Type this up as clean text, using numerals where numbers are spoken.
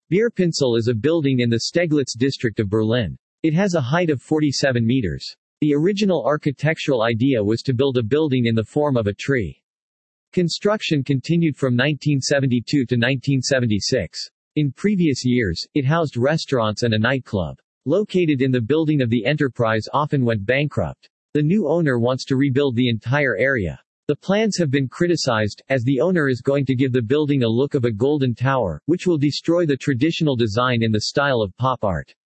Bierpinsel is a building in the Steglitz district of Berlin. It has a height of 47 meters. The original architectural idea was to build a building in the form of a tree. Construction continued from 1972 to 1976. In previous years, it housed restaurants and a nightclub. Located in the building of the enterprise often went bankrupt. The new owner wants to rebuild the entire area. The plans have been criticized, as the owner is going to give the building a look of a golden tower, which will destroy the traditional design in the style of pop art.